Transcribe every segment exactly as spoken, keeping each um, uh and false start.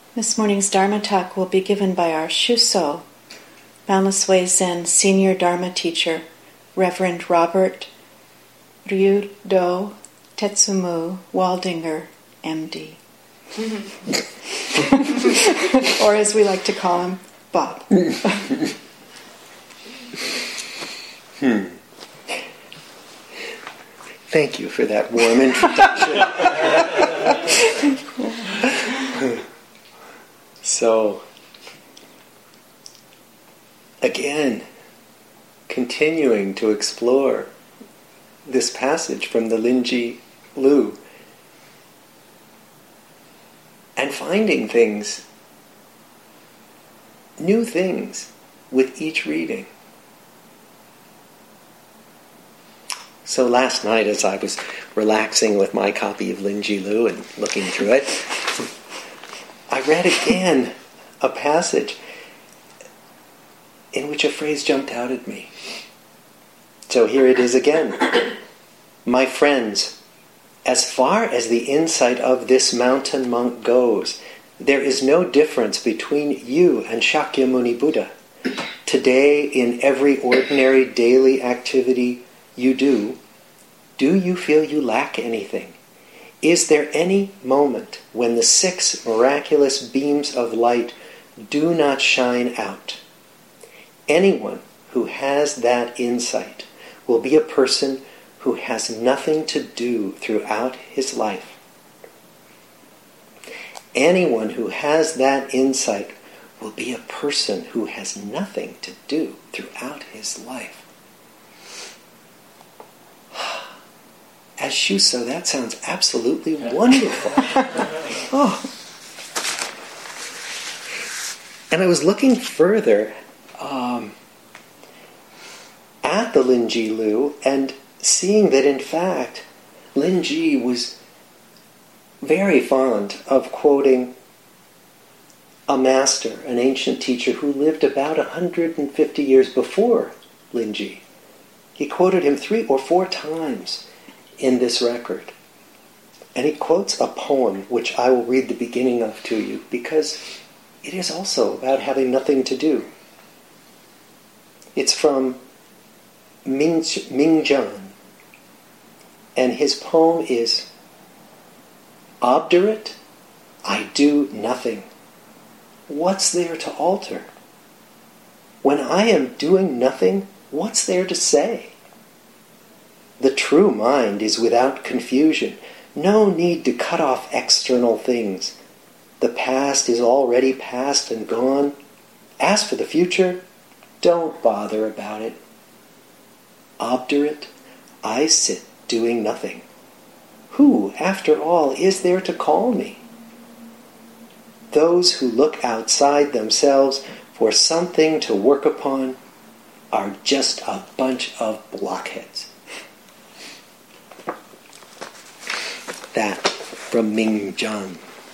This morning's Dharma talk will be given by our Shuso, Boundless Way Zen Senior Dharma Teacher, Reverend Robert Ryudo Tetsumu Waldinger, M D Or as we like to call him, Bob. hmm. Thank you for that warm introduction. So, again, continuing to explore this passage from the Linji Lu and finding things, new things, with each reading. So last night, as I was relaxing with my copy of Linji Lu and looking through it, I read again a passage in which a phrase jumped out at me. So here it is again. My friends, as far as the insight of this mountain monk goes, there is no difference between you and Shakyamuni Buddha. Today, in every ordinary daily activity you do, do you feel you lack anything? Is there any moment when the six miraculous beams of light do not shine out? Anyone who has that insight will be a person who has nothing to do throughout his life. Anyone who has that insight will be a person who has nothing to do throughout his life. As Shuso, that sounds absolutely wonderful. Oh. And I was looking further um, at the Linji Lu and seeing that, in fact, Linji was very fond of quoting a master, an ancient teacher who lived about one hundred fifty years before Linji. He quoted him three or four times in this record. And he quotes a poem which I will read the beginning of to you because it is also about having nothing to do. It's from Ming, Ming Jian, and his poem is, Obdurate, I do nothing. What's there to alter? When I am doing nothing, what's there to say? The true mind is without confusion. No need to cut off external things. The past is already past and gone. As for the future, don't bother about it. Obdurate, I sit doing nothing. Who, after all, is there to call me? Those who look outside themselves for something to work upon are just a bunch of blockheads. That from Ming Jian.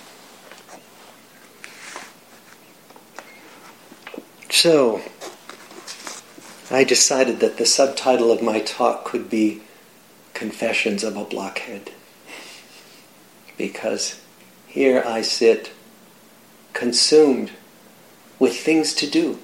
So, I decided that the subtitle of my talk could be Confessions of a Blockhead. Because here I sit consumed with things to do.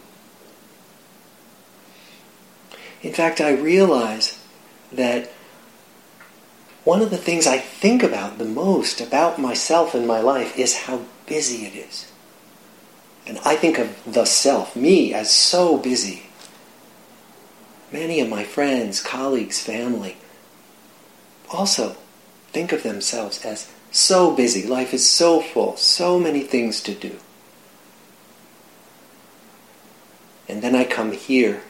In fact, I realize that one of the things I think about the most about myself and my life is how busy it is. And I think of the self, me, as so busy. Many of my friends, colleagues, family also think of themselves as so busy. Life is so full, so many things to do. And then I come here,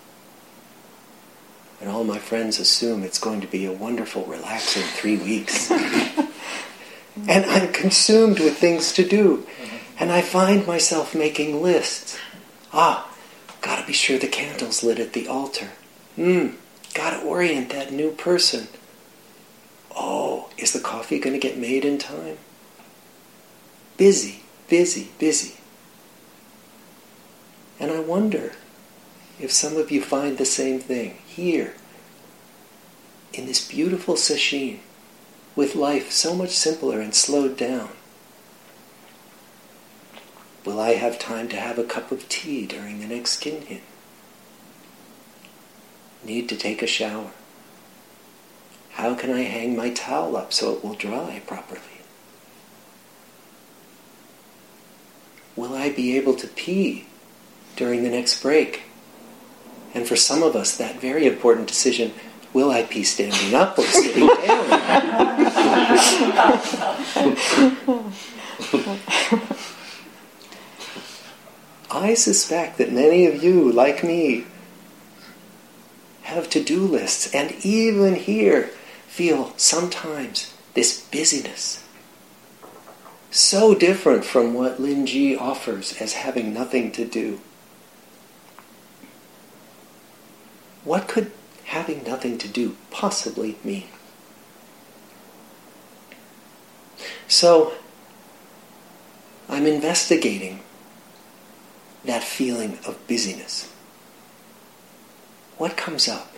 and all my friends assume it's going to be a wonderful, relaxing three weeks. And I'm consumed with things to do. And I find myself making lists. Ah, gotta be sure the candle's lit at the altar. Hmm, gotta orient that new person. Oh, is the coffee going to get made in time? Busy, busy, busy. And I wonder if some of you find the same thing here, in this beautiful sesshin, with life so much simpler and slowed down. Will I have time to have a cup of tea during the next kinhin? Need to take a shower. How can I hang my towel up so it will dry properly? Will I be able to pee during the next break? And for some of us, that very important decision, will I pee standing up or sitting down? I suspect that many of you, like me, have to-do lists, and even here feel sometimes this busyness. So different from what Lin Ji offers as having nothing to do. What could having nothing to do possibly mean? So, I'm investigating that feeling of busyness. What comes up?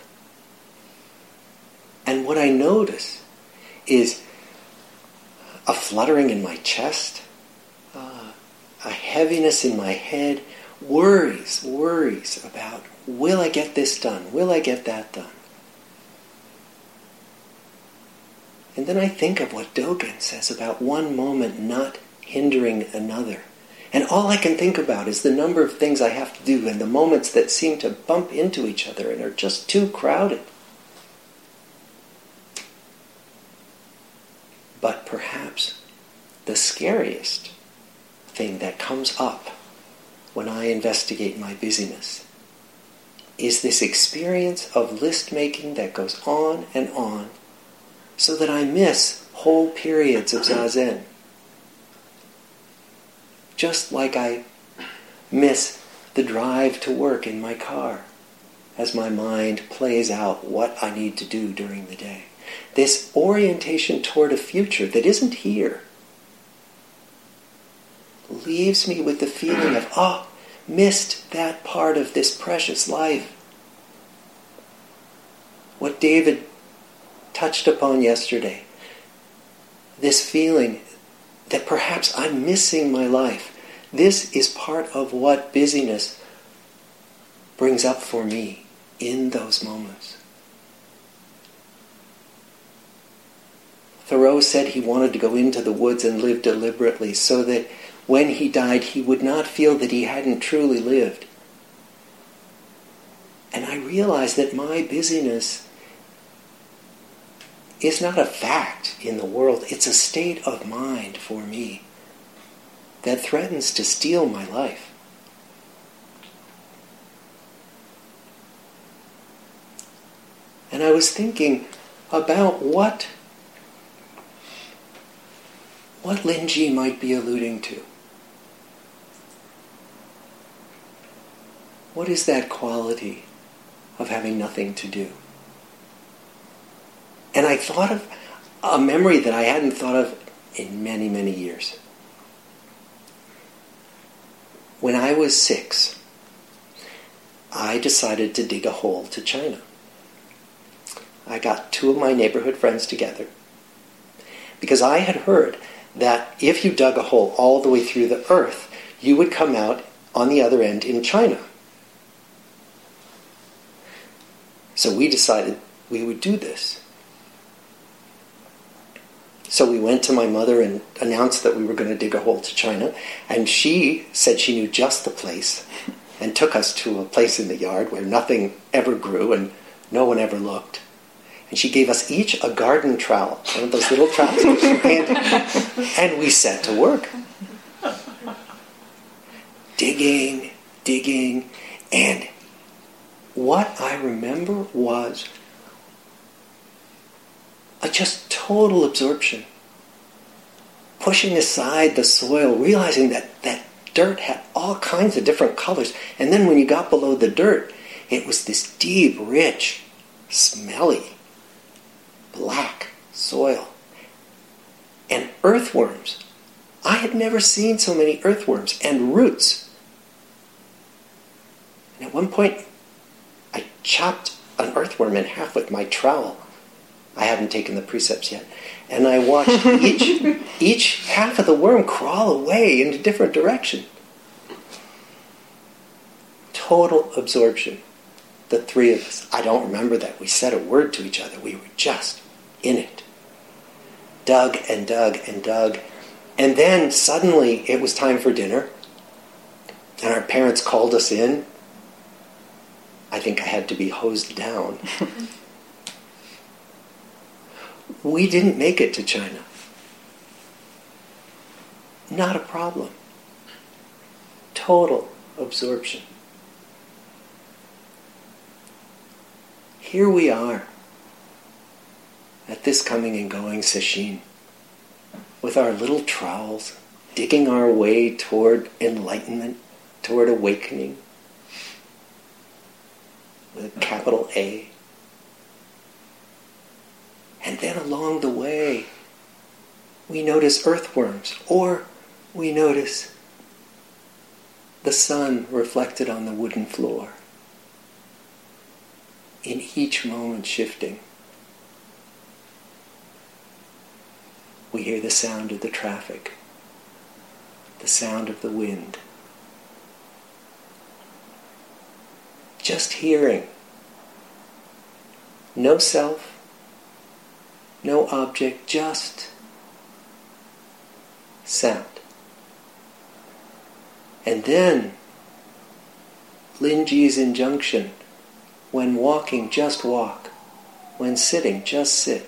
And what I notice is a fluttering in my chest, uh, a heaviness in my head, worries, worries about, will I get this done? Will I get that done? And then I think of what Dogen says about one moment not hindering another. And all I can think about is the number of things I have to do and the moments that seem to bump into each other and are just too crowded. But perhaps the scariest thing that comes up when I investigate my busyness is this experience of list making that goes on and on, so that I miss whole periods of Zazen. Just like I miss the drive to work in my car as my mind plays out what I need to do during the day. This orientation toward a future that isn't here leaves me with the feeling of, oh, missed that part of this precious life. What David touched upon yesterday, this feeling that perhaps I'm missing my life. This is part of what busyness brings up for me in those moments. Thoreau said he wanted to go into the woods and live deliberately so that when he died he would not feel that he hadn't truly lived. And I realized that my busyness is not a fact in the world. It's a state of mind for me that threatens to steal my life. And I was thinking about what what Lin Ji might be alluding to. What is that quality of having nothing to do? And I thought of a memory that I hadn't thought of in many, many years. When I was six, I decided to dig a hole to China. I got two of my neighborhood friends together because I had heard that if you dug a hole all the way through the earth, you would come out on the other end in China. So we decided we would do this. So we went to my mother and announced that we were going to dig a hole to China, and she said she knew just the place and took us to a place in the yard where nothing ever grew and no one ever looked. And she gave us each a garden trowel, one of those little trowels, and, and we set to work. Digging, digging, and what I remember was a just total absorption. Pushing aside the soil, realizing that that dirt had all kinds of different colors. And then when you got below the dirt, it was this deep, rich, smelly, black soil. And earthworms. I had never seen so many earthworms and roots. And at one point, I chopped an earthworm in half with my trowel. I haven't taken the precepts yet. And I watched each each half of the worm crawl away in a different direction. Total absorption. The three of us. I don't remember that we said a word to each other. We were just in it. Dug and dug and dug. And then suddenly it was time for dinner. And our parents called us in. I think I had to be hosed down. We didn't make it to China. Not a problem. Total absorption. Here we are at this coming and going sesshin with our little trowels, digging our way toward enlightenment, toward awakening, with a capital A. And then along the way, we notice earthworms, or we notice the sun reflected on the wooden floor. In each moment shifting. We hear the sound of the traffic, the sound of the wind. Just hearing. No self, no object, just sound. And then Linji's injunction, when walking, just walk. When sitting, just sit.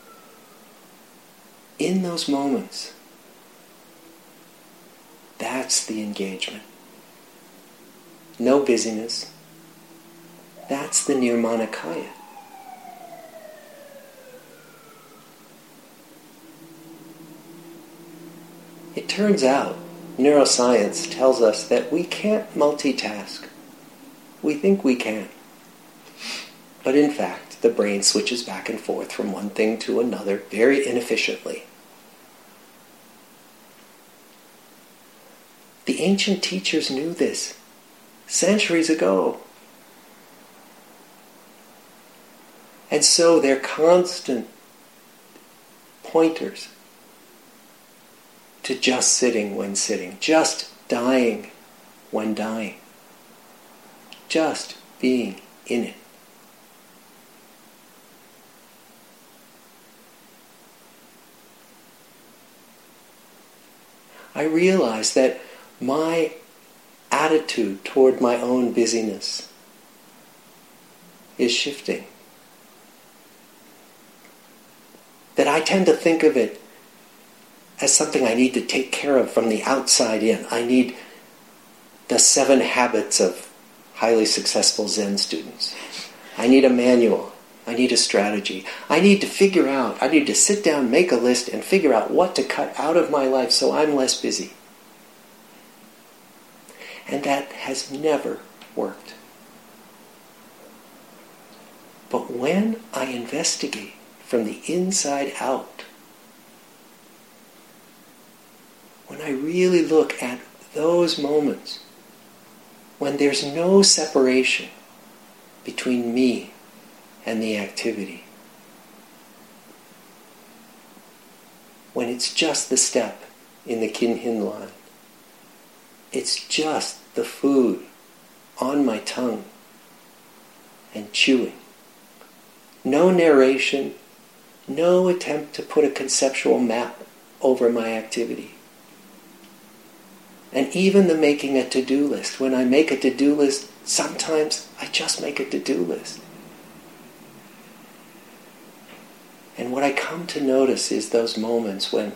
In those moments, that's the engagement. No busyness. That's the Nirmanakaya. It turns out, neuroscience tells us that we can't multitask. We think we can. But in fact, the brain switches back and forth from one thing to another very inefficiently. The ancient teachers knew this centuries ago. And so they're constant pointers to just sitting when sitting, just dying when dying, just being in it. I realize that my attitude toward my own busyness is shifting. That I tend to think of it as something I need to take care of from the outside in. I need the seven habits of highly successful Zen students. I need a manual. I need a strategy. I need to figure out, I need to sit down, make a list, and figure out what to cut out of my life so I'm less busy. And that has never worked. But when I investigate from the inside out, when I really look at those moments when there's no separation between me and the activity, when it's just the step in the Kinhin line, it's just the food on my tongue and chewing. No narration, no attempt to put a conceptual map over my activity. And even the making a to-do list. When I make a to-do list, sometimes I just make a to-do list. And what I come to notice is those moments when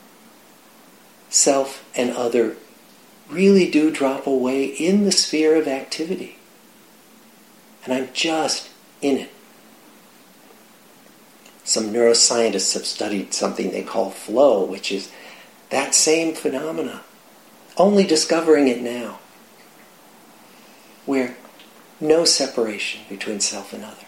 self and other really do drop away in the sphere of activity. And I'm just in it. Some neuroscientists have studied something they call flow, which is that same phenomena, only discovering it now, where no separation between self and other.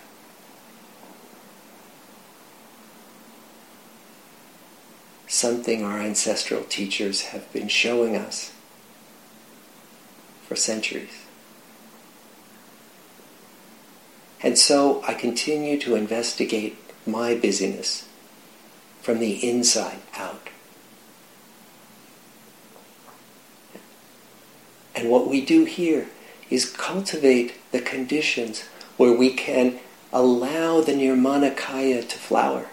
Something our ancestral teachers have been showing us for centuries. And so I continue to investigate my busyness from the inside out. And what we do here is cultivate the conditions where we can allow the Nirmanakaya to flower.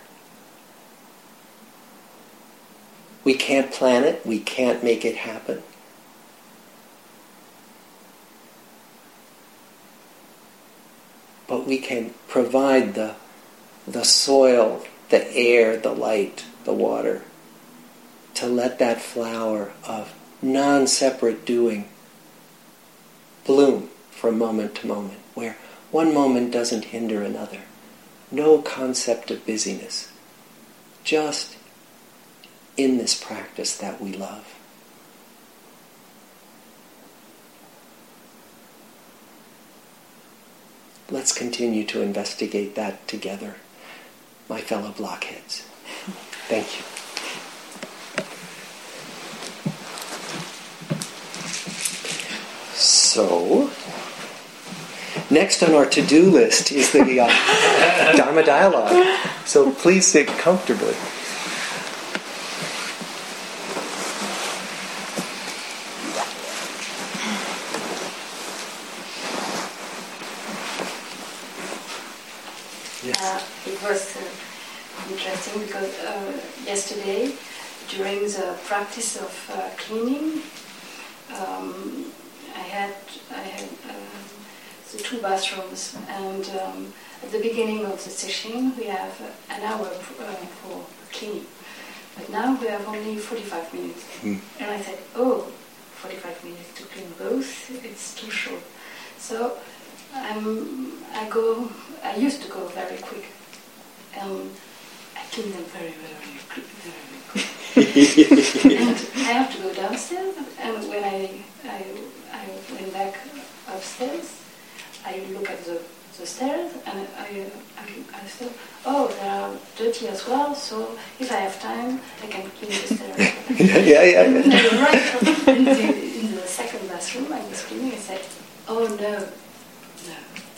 We can't plan it, we can't make it happen. But we can provide the, the soil, the air, the light, the water, to let that flower of non-separate doing bloom from moment to moment, where one moment doesn't hinder another. No concept of busyness. Just in this practice that we love. Let's continue to investigate that together, my fellow blockheads. Thank you. So, next on our to-do list is the uh, Dharma Dialogue. So please sit comfortably. Yes. Uh, it was uh, interesting because uh, yesterday, during the practice of uh, cleaning, um, I had I had uh, the two bathrooms, and um, at the beginning of the session we have an hour uh, for cleaning, but now we have only forty-five minutes. Mm. And I said, oh, forty-five minutes to clean both, it's too short. So um, I go. I used to go very quick, and I clean them very, very quick, very quick. And I have to go downstairs, and when I I, I went back upstairs, I look at the, the stairs, and I, I I thought, oh, they are dirty as well. So if I have time, I can clean the stairs. yeah, yeah, yeah. And I arrived in the, in the second bathroom. I was cleaning. I said, oh no, no.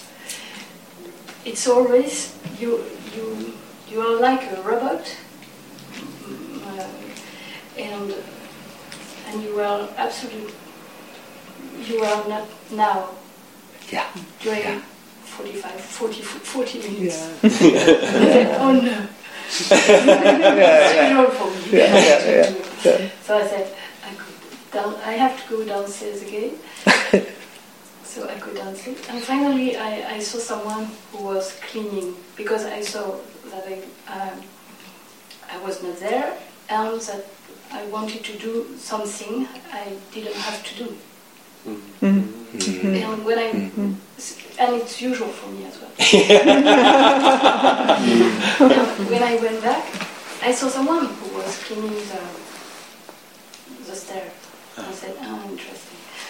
It's always you. You you are like a robot, uh, and and you are absolutely. You are not now. Yeah. During yeah. forty-five, forty, forty minutes. Yeah. Said, oh no. It's usual for me. Yeah, yeah, yeah, yeah. So I said, I could down. I have to go downstairs again. So I go downstairs, and finally I, I saw someone who was cleaning because I saw that I um, I was not there, and that I wanted to do something I didn't have to do. Mm-hmm. Mm-hmm. And when I mm-hmm. and it's usual for me as well. And when I went back, I saw someone who was cleaning the the stairs. I said, "Oh, interesting."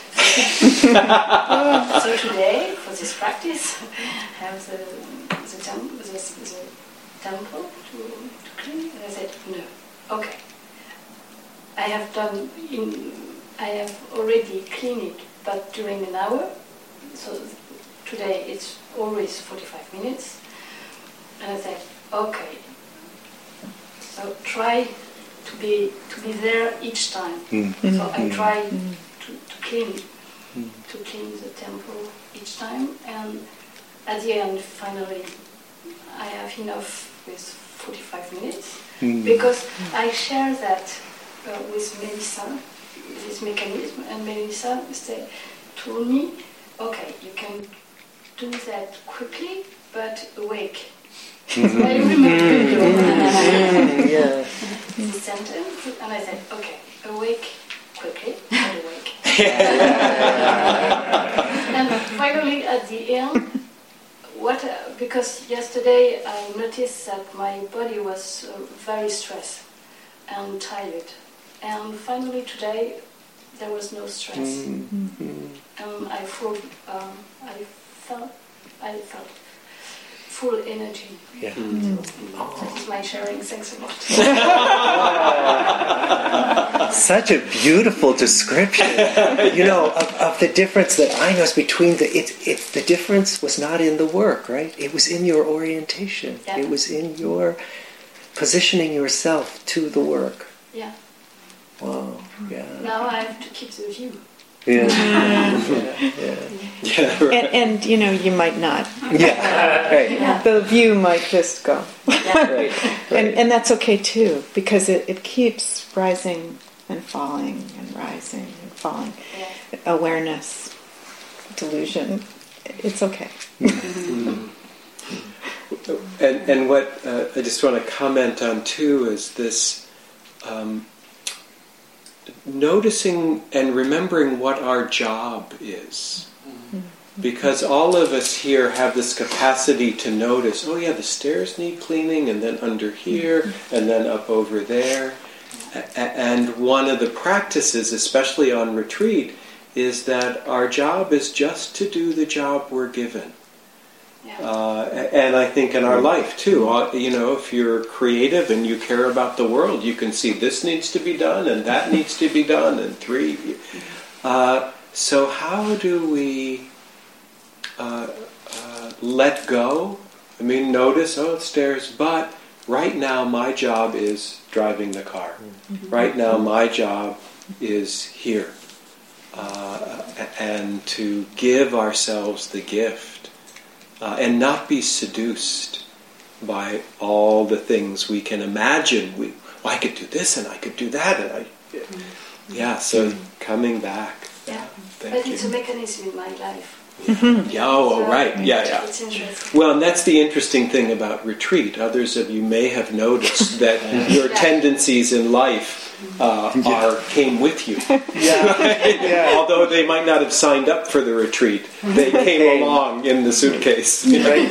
So today, for this practice, I have the the, tem- the, the temple to, to clean. And I said, "No, okay. I have done in." I have already cleaned it, but during an hour. So today it's always forty-five minutes. And I said, okay. So try to be to be there each time. Mm-hmm. So I try mm-hmm. to, to clean mm-hmm. to clean the temple each time, and at the end, finally, I have enough with forty-five minutes mm-hmm. because I share that uh, with Melissa. This mechanism, and Melissa say, told me, okay, you can do that quickly, but awake. Mm-hmm. So I remember mm-hmm. yeah. the sentence, and I said, okay, awake quickly, but awake. And finally, at the end, what? Uh, because yesterday I noticed that my body was uh, very stressed and tired. And finally today, there was no stress, mm-hmm. and I felt, um, I felt, I felt full energy. Yeah. Mm-hmm. So oh. That is my sharing. Thanks a lot. Such a beautiful description, you know, of, of the difference that I noticed between the. It, it, the difference was not in the work, right? It was in your orientation. Yeah. It was in your positioning yourself to the work. Yeah. Wow, yeah. Now I have to keep the view. Yeah. yeah, yeah. Yeah, right. And, and, you know, you might not. Yeah, right. Yeah. The view might just go. Yeah. Right, right. And, and that's okay too, because it, it keeps rising and falling and rising and falling. Yeah. Awareness, delusion, it's okay. Mm. And, and what uh, I just want to comment on too is this um, noticing and remembering what our job is. Because all of us here have this capacity to notice, oh yeah, the stairs need cleaning, and then under here, and then up over there. A- and one of the practices, especially on retreat, is that our job is just to do the job we're given. Yeah. Uh, and I think in our life too, uh, you know, if you're creative and you care about the world, you can see this needs to be done and that needs to be done, and three. Uh, so how do we uh, uh, let go? I mean, notice, oh, it's stairs, but right now my job is driving the car. Mm-hmm. Right now my job is here. Uh, and to give ourselves the gift. Uh, and not be seduced by all the things we can imagine. We, well, I could do this and I could do that, and I, yeah. So mm-hmm. coming back. Yeah, Thank but you. it's a mechanism in my life. Yeah. yeah oh, so right. Yeah, yeah. It's interesting. Well, and that's the interesting thing about retreat. Others of you may have noticed that your yeah. tendencies in life uh, yeah. are came with you. Yeah. Right? Yeah. Although they might not have signed up for the retreat, they came Came. along in the suitcase. Right?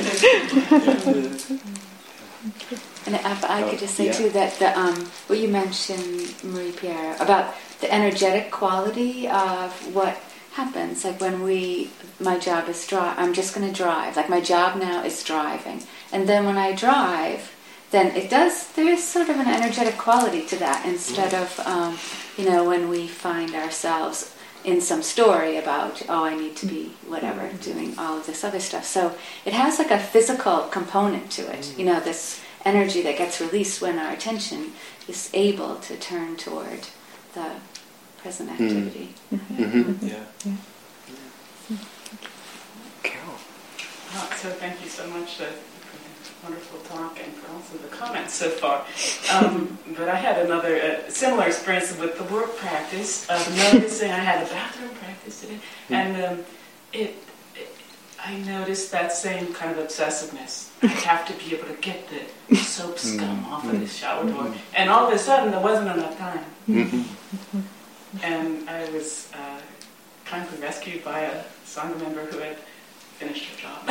And if I could just say Yeah. too that the um, what you mentioned, Marie-Pierre, about the energetic quality of what happens. Like when we, my job is drive. I'm just going to drive. Like my job now is driving, and then when I drive, then it does. There is sort of an energetic quality to that. Instead of um, you know, when we find ourselves in some story about, oh, I need to be whatever, doing all of this other stuff. So it has like a physical component to it. You know, this energy that gets released when our attention is able to turn toward the present activity. Mm-hmm. Yeah. Yeah. Carol. Oh, so thank you so much uh, for the wonderful talk and for also the comments so far. Um, but I had another uh, similar experience with the work practice of noticing. I had a bathroom practice today, and um, it, it. I noticed that same kind of obsessiveness. I have to be able to get the soap scum off of this shower door, and all of a sudden there wasn't enough time. Mm-hmm. And I was uh, kindly rescued by a Sangha member who had finished her job.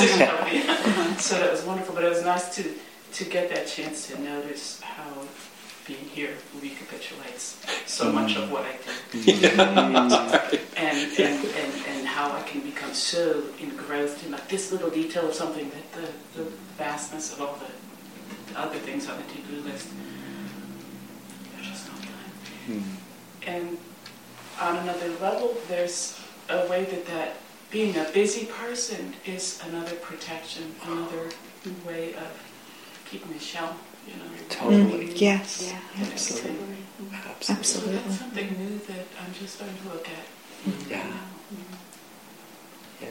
so, so that was wonderful, but it was nice to, to get that chance to notice how being here recapitulates so much of what I do. Yeah. and, and, and, and how I can become so engrossed in like this little detail of something that the, the vastness of all the, the other things on the to-do list, there's just no time. Mm. And on another level, there's a way that, that being a busy person is another protection, another way of keeping a shell, you know. Totally. Mm, yes. Yeah, Absolutely. Absolutely. So Absolutely. that's something new that I'm just starting to look at. Yeah. Yeah.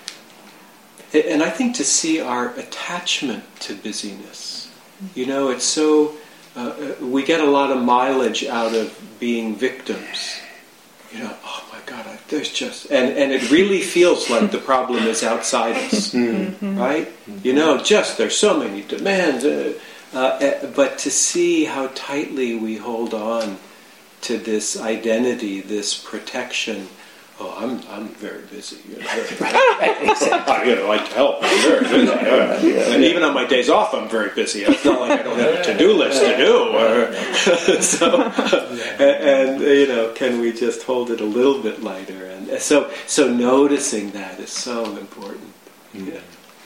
And I think to see our attachment to busyness. You know, it's so, uh, we get a lot of mileage out of being victims. You know, oh my God, I, there's just, and, and it really feels like the problem is outside us, Mm-hmm. right? You know, just, there's so many demands. Uh, uh, but to see how tightly we hold on to this identity, this protection. Oh, I'm I'm very busy. You know, I, you know, I tell I'm very busy. And even on my days off, I'm very busy. It's not like I don't have a to-do list to do. Or, so, and, and you know, can we just hold it a little bit lighter? And so, so noticing that is so important. Yeah.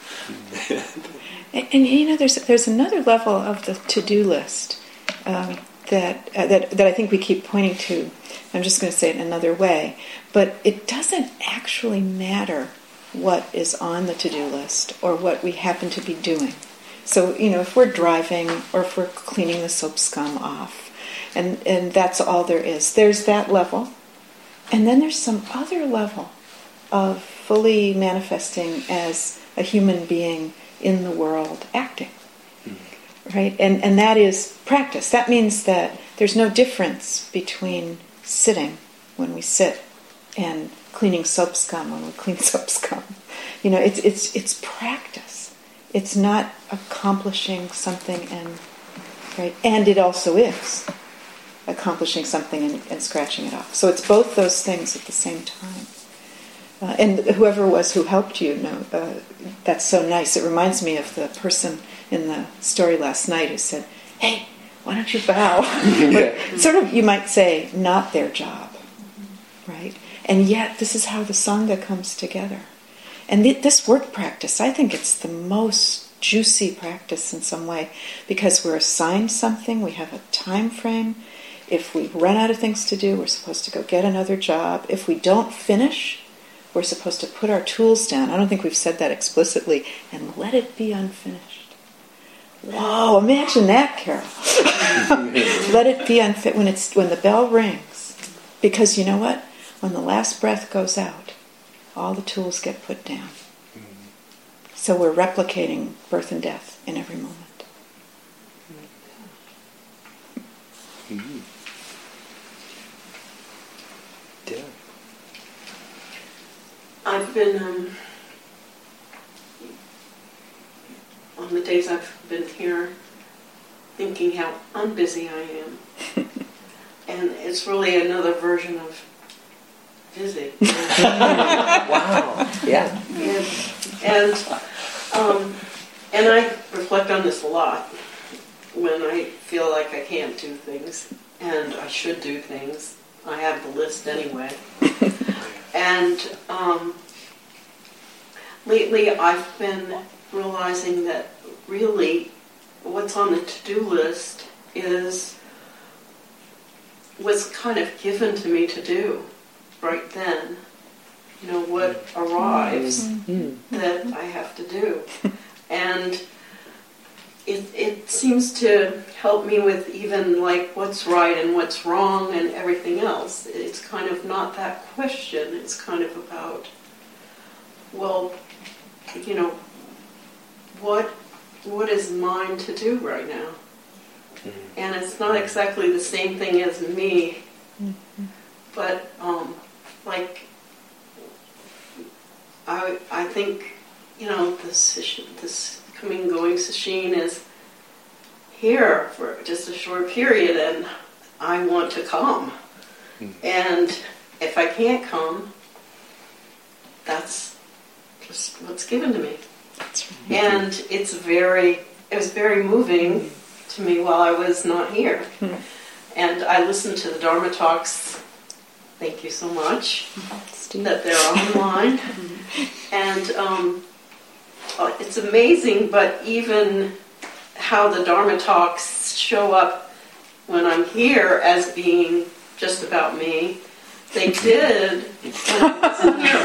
And, and you know, there's there's another level of the to-do list um, that uh, that that I think we keep pointing to. I'm just going to say it another way, but it doesn't actually matter what is on the to-do list or what we happen to be doing. So, you know, if we're driving or if we're cleaning the soap scum off, and, and that's all there is, there's that level. And then there's some other level of fully manifesting as a human being in the world, acting. Right? And and that is practice. That means that there's no difference between sitting when we sit and cleaning soap scum when we clean soap scum. You know, it's it's it's practice. It's not accomplishing something and right. And it also is accomplishing something and, and scratching it off. So it's both those things at the same time. Uh, and whoever it was who helped you, know, uh, that's so nice. It reminds me of the person in the story last night who said, "Hey, why don't you bow?" Yeah. Sort of, you might say, not their job, right? And yet, this is how the Sangha comes together. And th- this work practice, I think it's the most juicy practice in some way, because we're assigned something, we have a time frame. If we run out of things to do, we're supposed to go get another job. If we don't finish, we're supposed to put our tools down. I don't think we've said that explicitly, and let it be unfinished. Whoa, imagine that, Carol. Let it be unfit when it's when the bell rings. Because you know what? When the last breath goes out, all the tools get put down. So we're replicating birth and death in every moment. Mm-hmm. Yeah. I've been, um, on the days I've been here, thinking how unbusy I am. And it's really another version of busy. Wow. Yeah. And, and, um, and I reflect on this a lot when I feel like I can't do things and I should do things. I have the list anyway. And um, lately I've been realizing that really what's on the to-do list is what's kind of given to me to do right then. You know, what arrives mm-hmm. that I have to do. And it it seems to help me with even like what's right and what's wrong and everything else. It's kind of not that question. It's kind of about, well, you know, what what is mine to do right now? Mm-hmm. And it's not exactly the same thing as me, mm-hmm. but um, like I I think, you know, this this coming and going sesshin is here for just a short period, and I want to come. Mm. And if I can't come, that's just what's given to me. That's right. And it's very, it was very moving mm. to me while I was not here. Mm. And I listened to the Dharma talks. Thank you so much mm-hmm. that they're online. Mm-hmm. And um, it's amazing, but even how the Dharma talks show up when I'm here as being just about me, they did when I wasn't here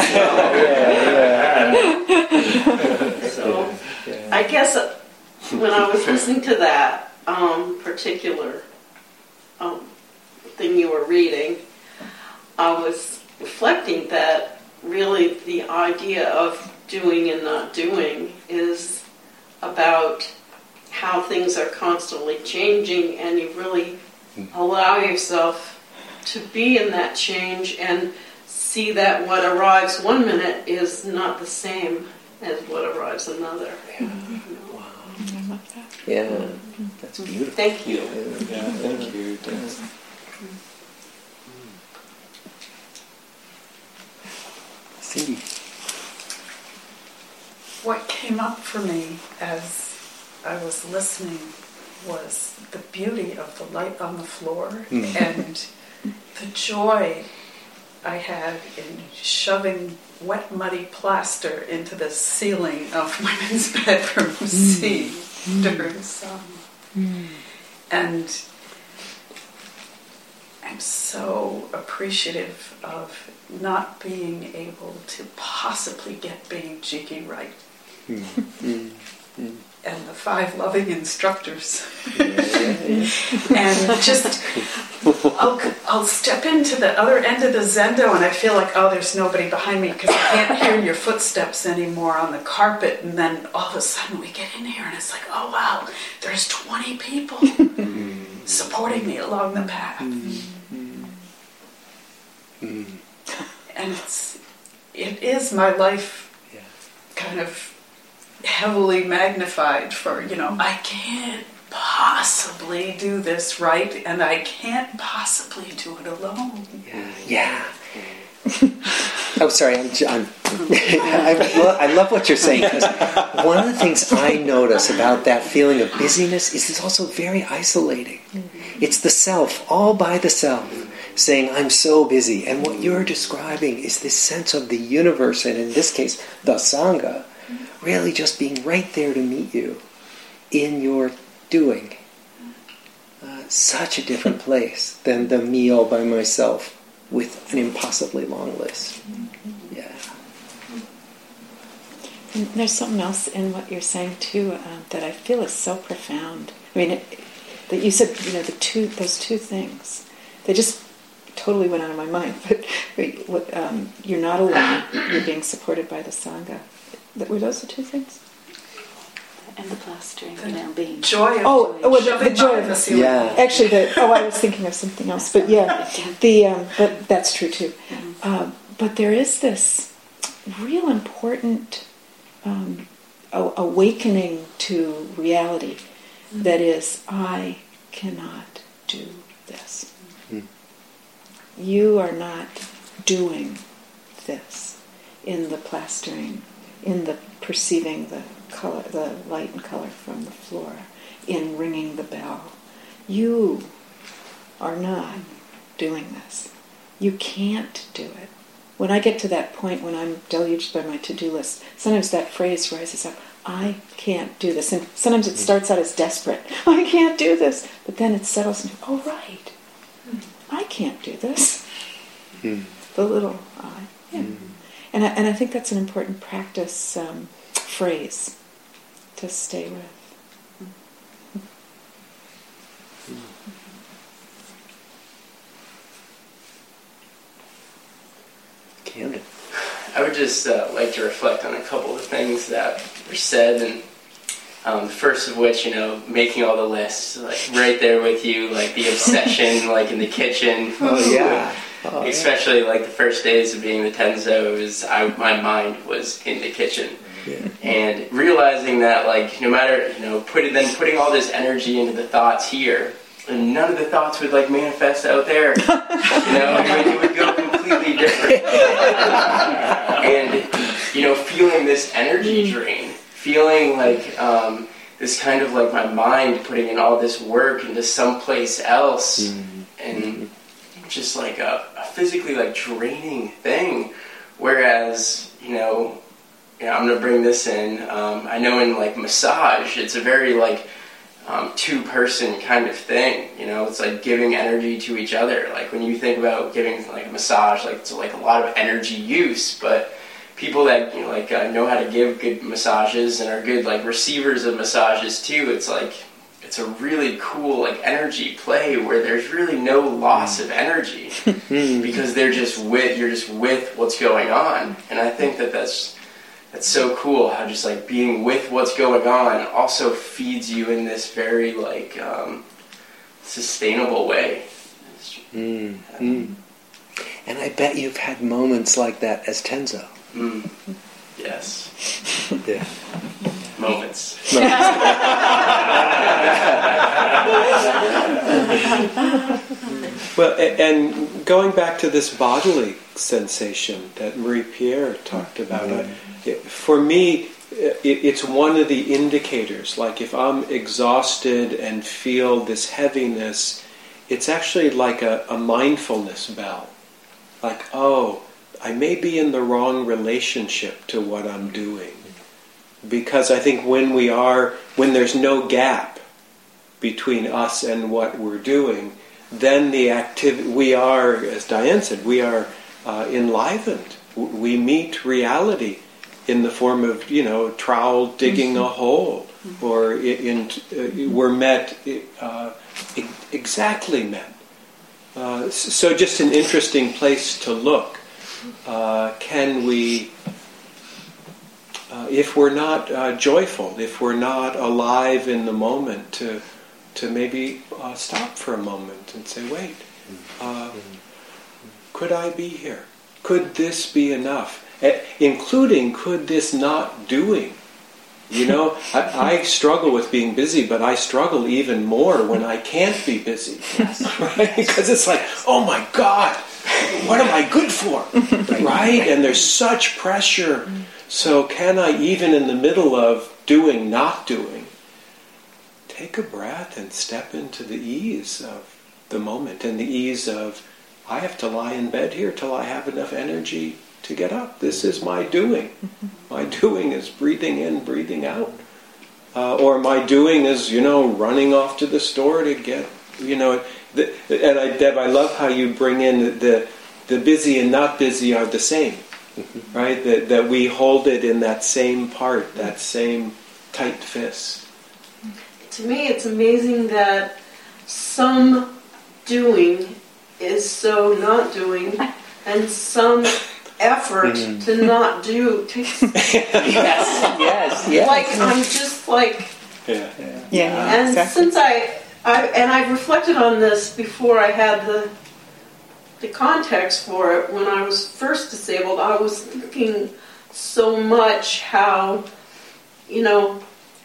also. So I guess when I was listening to that um, particular um, thing you were reading, I was reflecting that really the idea of doing and not doing is about how things are constantly changing, and you really allow yourself to be in that change and see that what arrives one minute is not the same as what arrives another. Yeah. Mm-hmm. Wow. I love that. Yeah, mm-hmm. That's beautiful. Thank you. Yeah, thank you. Thanks. Cindy. What came up for me as I was listening was the beauty of the light on the floor mm. and the joy I had in shoving wet, muddy plaster into the ceiling of women's bedroom mm. see mm. during summer. Mm. And I'm so appreciative of not being able to possibly get being jiggy right. Mm. Mm. Mm. and the five loving instructors. Yeah, yeah, yeah. And just, I'll, I'll step into the other end of the zendo and I feel like, oh, there's nobody behind me because I can't hear your footsteps anymore on the carpet. And then all of a sudden we get in here and it's like, oh, wow, there's twenty people supporting me along the path. And it's, it is my life Yeah. kind of heavily magnified for, you know, I can't possibly do this right, and I can't possibly do it alone. Yeah. Yeah. Oh, sorry. I'm. I'm I, lo- I love what you're saying, because one of the things I notice about that feeling of busyness is it's also very isolating. Mm-hmm. It's the self, all by the self, saying, I'm so busy. And what you're describing is this sense of the universe, and in this case, the Sangha, really just being right there to meet you in your doing. Uh, such a different place than the me all by myself with an impossibly long list. Yeah. And there's something else in what you're saying too uh, that I feel is so profound. I mean, it, that you said, you know, the two those two things, they just totally went out of my mind. But wait, what, um, you're not alone. You're being supported by the Sangha. Were those the two things? And the plastering, you know, being Joy of Oh, oh well, the, the joy of the the Yeah. Actually, the oh, I was thinking of something else, but yeah, the um, but that's true too. Uh, but there is this real important um, a- awakening to reality that is, I cannot do this. Mm. You are not doing this in the plastering, in the perceiving the color, the light and color from the floor, in ringing the bell. You are not doing this. You can't do it. When I get to that point when I'm deluged by my to-do list, sometimes that phrase rises up, I can't do this. And sometimes it starts out as desperate. I can't do this. But then it settles into, oh, right. I can't do this. Mm. The little I. Yeah. Mm. And, I, and I think that's an important practice um, phrase to stay with. Camden. I would just uh, like to reflect on a couple of things that were said, and um, the first of which, you know, making all the lists, like right there with you, like the obsession, like in the kitchen. Oh yeah. Oh, Especially like the first days of being the Tenzos, I, my mind was in the kitchen. Yeah. And realizing that, like, no matter, you know, putting then putting all this energy into the thoughts here, and none of the thoughts would like manifest out there. You know, it would, it would go completely different. And you know, feeling this energy drain, feeling like um, this kind of like my mind putting in all this work into someplace else, mm-hmm. and just like a, a physically like draining thing. Whereas, you know. Yeah, I'm going to bring this in. Um, I know in, like, massage, it's a very, like, um, two-person kind of thing. You know, it's like giving energy to each other. Like, when you think about giving, like, a massage, like, it's, like, a lot of energy use. But people that, you know, like, uh, know how to give good massages and are good, like, receivers of massages, too, it's, like, it's a really cool, like, energy play where there's really no loss of energy. Because they're just with, you're just with what's going on. And I think that that's... It's so cool how just like being with what's going on also feeds you in this very like um, sustainable way. Mm, mm. And I bet you've had moments like that as Tenzo. Mm. Yes. Yeah. Moments. Well, and going back to this bodily sensation that Marie-Pierre talked about, mm. I, for me, it's one of the indicators. Like if I'm exhausted and feel this heaviness, it's actually like a, a mindfulness bell. Like, oh, I may be in the wrong relationship to what I'm doing. Because I think when we are, when there's no gap between us and what we're doing, then the activity, we are, as Diane said, we are uh, enlivened. We meet reality in the form of, you know, trowel digging mm-hmm. a hole, mm-hmm. or in, in uh, were met uh, exactly met. Uh, so just an interesting place to look. Uh, can we, uh, if we're not uh, joyful, if we're not alive in the moment, to to maybe uh, stop for a moment and say, wait, uh, could I be here? Could this be enough? Uh, including, could this not doing? You know, I, I struggle with being busy, but I struggle even more when I can't be busy. Yes. Right? Because it's like, oh my God, what am I good for? Right? Right? And there's such pressure. So can I, even in the middle of doing, not doing, take a breath and step into the ease of the moment and the ease of, I have to lie in bed here till I have enough energy to get up. This is my doing. My doing is breathing in, breathing out. Uh, or my doing is, you know, running off to the store to get, you know, the, and I, Deb, I love how you bring in the the busy and not busy are the same, mm-hmm. right? That that we hold it in that same part, that same tight fist. To me, it's amazing that some doing is so not doing, and some effort mm. to not do takes yes, yes, yes. Like I'm just like yeah, yeah, yeah and exactly. since I, I and I reflected on this before I had the the context for it. When I was first disabled, I was thinking so much how, you know,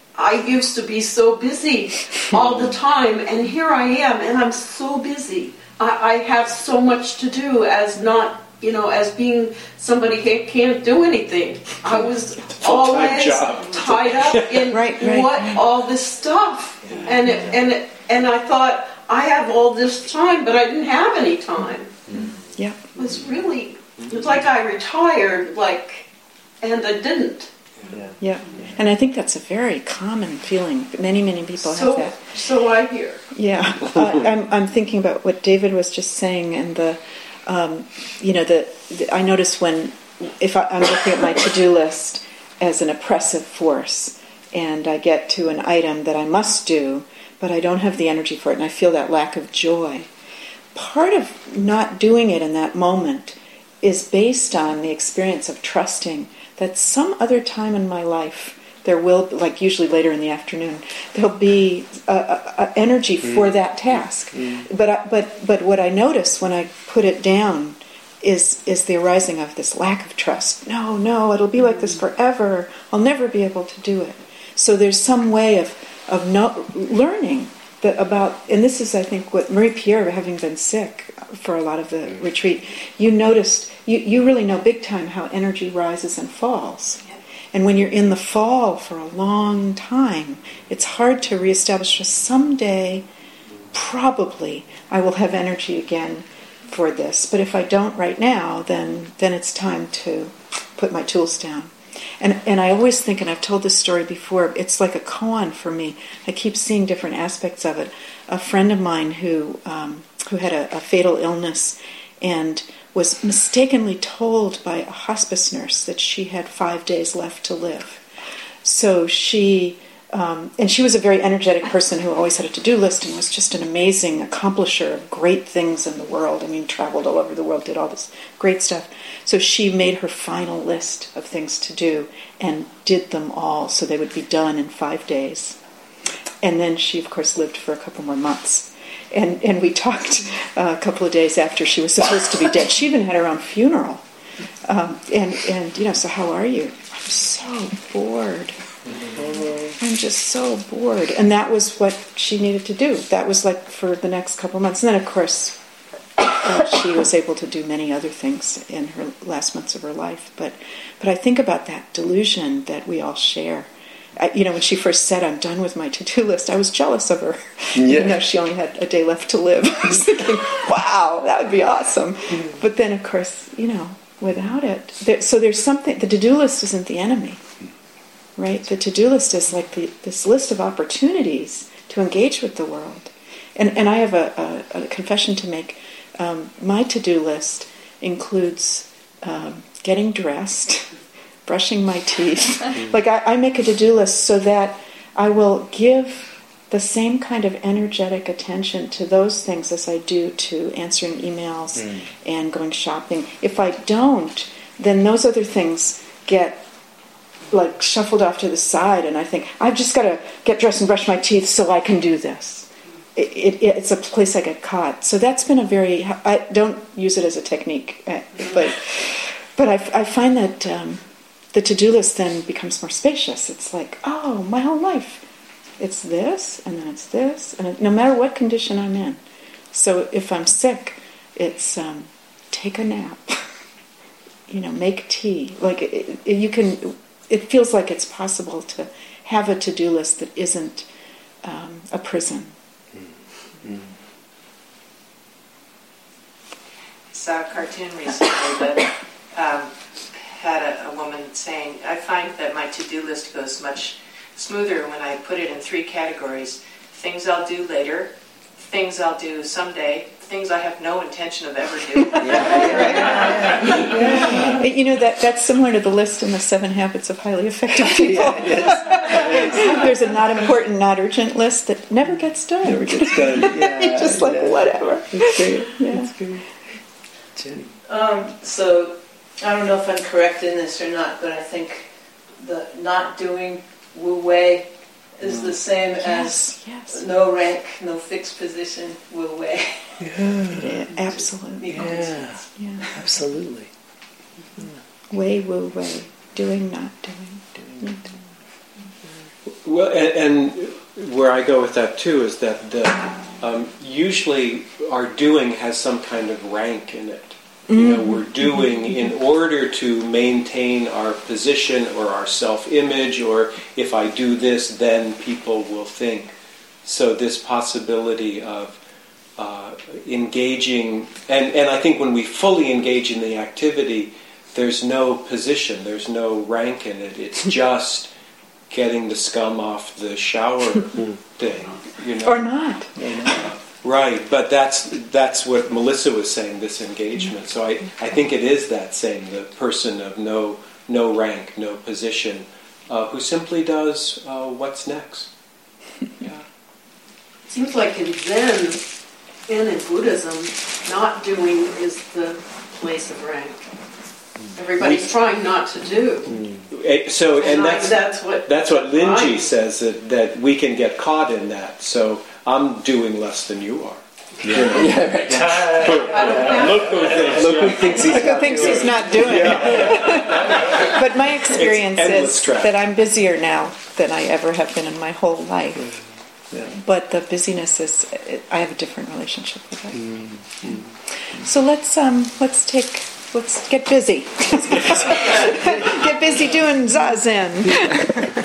I used to be so busy all the time, and here I am, and I'm so busy. I, I have so much to do as not. You know, as being somebody who can't do anything. I was always tied up in right, right, what right. all this stuff, yeah, and it, yeah. and it, and I thought I have all this time, but I didn't have any time. Yeah, it was really. It was like I retired, like, and I didn't. Yeah. yeah, and I think that's a very common feeling. Many, many people so, have that. So I hear. Yeah, uh, I'm I'm thinking about what David was just saying, and the. Um, you know, the, the I notice when, if I, I'm looking at my to-do list as an oppressive force, and I get to an item that I must do, but I don't have the energy for it, and I feel that lack of joy. Part of not doing it in that moment is based on the experience of trusting that some other time in my life there will, like usually later in the afternoon, there'll be a, a, a energy for mm. that task. Mm. But I, but but what I notice when I put it down is is the arising of this lack of trust. No, no, it'll be like this forever. I'll never be able to do it. So there's some way of of no, learning that about, and this is I think what Marie-Pierre, having been sick for a lot of the mm. retreat, you noticed, you, you really know big time how energy rises and falls. And when you're in the fall for a long time, it's hard to reestablish. Just someday, probably, I will have energy again for this. But if I don't right now, then then it's time to put my tools down. And and I always think, and I've told this story before, it's like a koan for me. I keep seeing different aspects of it. A friend of mine who um, who had a, a fatal illness and was mistakenly told by a hospice nurse that she had five days left to live. So she, um, and she was a very energetic person who always had a to-do list and was just an amazing accomplisher of great things in the world. I mean, traveled all over the world, did all this great stuff. So she made her final list of things to do and did them all so they would be done in five days. And then she, of course, lived for a couple more months. And and we talked uh, a couple of days after she was supposed to be dead. She even had her own funeral. Um, and, and, you know, so how are you? I'm so bored. I'm just so bored. And that was what she needed to do. That was like for the next couple of months. And then, of course, uh, she was able to do many other things in her last months of her life. But, but I think about that delusion that we all share. I, you know, when she first said, I'm done with my to-do list, I was jealous of her. Yeah. Even though she only had a day left to live. I was thinking, wow, that would be awesome. But then, of course, you know, without it. There, so there's something, the to-do list isn't the enemy, right? The to-do list is like the, this list of opportunities to engage with the world. And and I have a, a, a confession to make. Um, my to-do list includes um, getting dressed, brushing my teeth. Like I, I make a to-do list so that I will give the same kind of energetic attention to those things as I do to answering emails mm. and going shopping. If I don't, then those other things get like shuffled off to the side, and I think I've just got to get dressed and brush my teeth so I can do this. It, it, it's a place I get caught. So that's been a very. I don't use it as a technique, but but I, I find that um, the to-do list then becomes more spacious. It's like, oh, my whole life. It's this, and then it's this, and it, no matter what condition I'm in. So if I'm sick, it's um, take a nap, you know, make tea. Like it, it, you can, it feels like it's possible to have a to-do list that isn't um, a prison. Mm-hmm. Saw a cartoon recently that um, had a, a woman saying, "I find that my to-do list goes much smoother when I put it in three categories: things I'll do later, things I'll do someday, things I have no intention of ever doing." yeah, yeah, yeah. You know, that that's similar to the list in the Seven Habits of Highly Effective People. Yeah, yes. There's a not important, not urgent list that never gets done. Never gets done. Yeah, You're just like, yeah. whatever. That's great. Yeah. That's great. Jenny. Um, so, I don't know if I'm correct in this or not, but I think the not doing Wu Wei is the same yes, as yes. no rank, no fixed position, Wu Wei. Yeah. Yeah, absolutely. Yeah, yeah. absolutely. Yeah. Wei, Wu Wei. Doing, not doing. Doing, not doing. Well, and, and where I go with that too is that the, um, usually our doing has some kind of rank in it. You know, we're doing in order to maintain our position or our self-image, or if I do this, then people will think. So this possibility of uh, engaging, and, and I think when we fully engage in the activity, there's no position, there's no rank in it. It's just getting the scum off the shower thing. You know? Or not. Uh, Right, but that's that's what Melissa was saying, this engagement. So I, I think it is that same, the person of no no rank, no position, uh, who simply does uh, what's next. Yeah. Seems like in Zen and in Buddhism, not doing is the place of rank. Everybody's we, trying not to do. So and, and that's I, that's what that's what Linji says, that, that we can get caught in that. So I'm doing less than you are. Yeah. You know? Yeah, right. yeah. Look who thinks, Look who thinks he's, Look who thinks he's not doing yeah. it. But my experience is track. that I'm busier now than I ever have been in my whole life. Yeah. But the busyness is, I have a different relationship with it. Mm-hmm. So let's um, let's take, let's get busy. Get busy doing Zazen.